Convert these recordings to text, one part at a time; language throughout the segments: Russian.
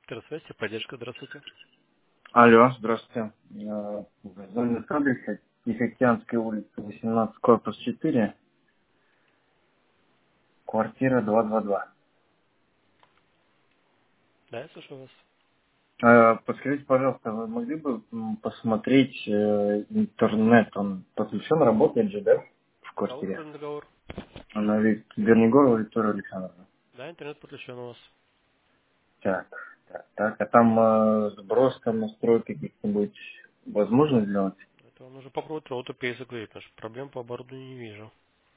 Здравствуйте, поддержка, здравствуйте. Алло, здравствуйте. В зоне адреса Тихоокеанская улица, 18, корпус 4, квартира 222. Да, я слушаю вас. Подскажите, пожалуйста, вы могли бы посмотреть интернет, он подключен, работает же, да, в Да, квартире? устроен договор. Она ведь Вернигорова Виктория Александровна. Да, интернет подключен у вас. Так, так. А там сброс, там настройки каких-нибудь возможно сделать? Это вам нужно попробовать роутер перезагрузить, потому что проблем по оборудованию не вижу.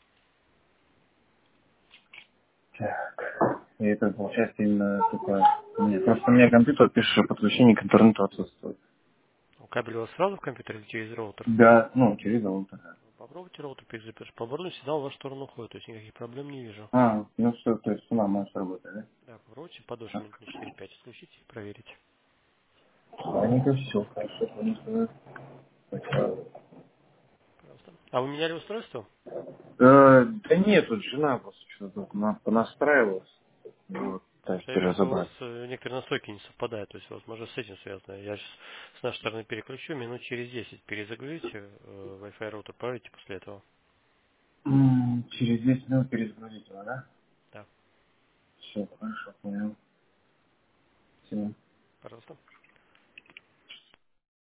Так. И это получается именно такое. Нет, просто у меня компьютер пишет, что подключение к интернету отсутствует. Кабель у вас сразу в компьютере или через роутер? Да, ну, через аутор. Попробуйте роутер перезагрузить, потому что по оборудованию сигнал в вашу сторону уходит, то есть никаких проблем не вижу. Ну что, то есть сама может работать, да? Да, попробуйте подольше минут на 4-5 включите и проверите. Ладненько, все, хорошо, конечно. Пожалуйста. А вы меняли устройство? Да нет, тут жена просто что-то понастраивалась. Вот, Потому так что я вижу, что у вас разобрать. некоторые настройки не совпадают, то есть, возможно, с этим связано. Я сейчас с нашей стороны переключу, минут через 10 перезагрузите Wi-Fi роутер, проверите после этого. Через 10 минут перезагрузить его, да? Да, Все, хорошо, понял. Все. пожалуйста.